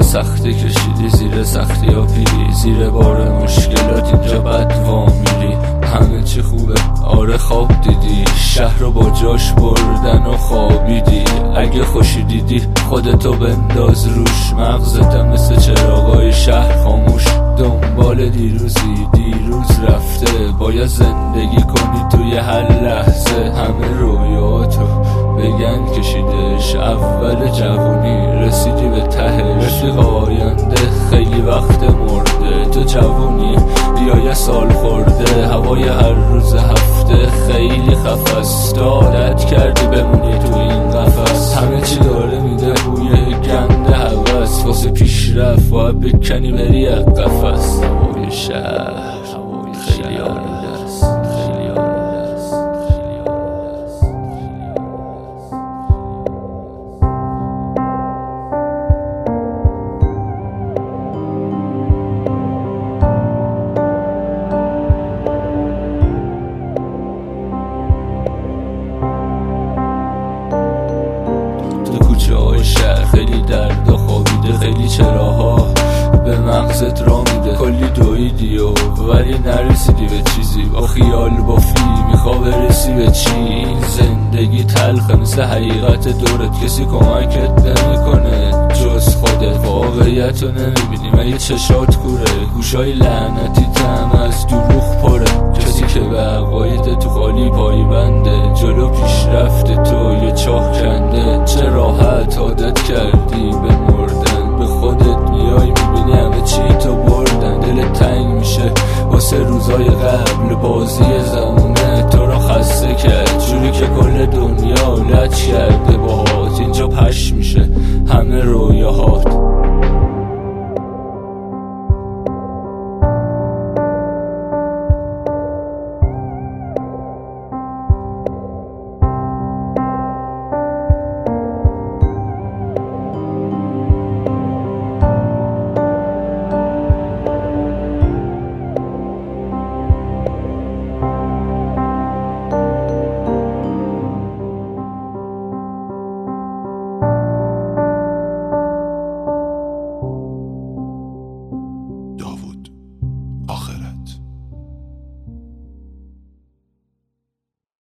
سختی کشیدی، زیر سختی ها پیری، زیر بار مشکلات اینجا بد وامیری. همه چی خوبه آره خواب دیدی، شهر رو با جاش بردن و خوابیدی. اگه خوشی دیدی خودتو بنداز روش، مغزتم مثل چراغای شهر خاموش. دنبال دیروزی، دیروز رفته، باید زندگی کنی توی هر لحظه. همه رویاتو بگن کشیدش اول جوونی، رسیدی به تهش. رفیق آینده خیلی وقت مرده، تو جوونی بیا یه سال خورده. هوای هر روز هفته خیلی خفست، عادت کردی بمونی تو این قفس. همه چی داره میده بوی گند هوس، واسه پیشرفت باید بکنی بری از قفس. هوای شهر خیلی آلوده است، خیلی آلوده است، خیلی آلوده است. کوچه های شهر خیلی درد و خوابیده، خیلی چراها به مغزت را میده. کلی دویدی و ولی نرسیدی به چیزی، با خیال بافی میخوا برسی به چی. زندگی تلخه مثل حقیقت دورت، کسی کمکت نمیکنه جز خودت. واقعیت رو نمیبینی مگه چشات کوره، گوشای لعنتی تم از دروغ پره. کسی که به عقاید تو خالی پایی بنده، جلو پیشرفت تو یه چاه کنده.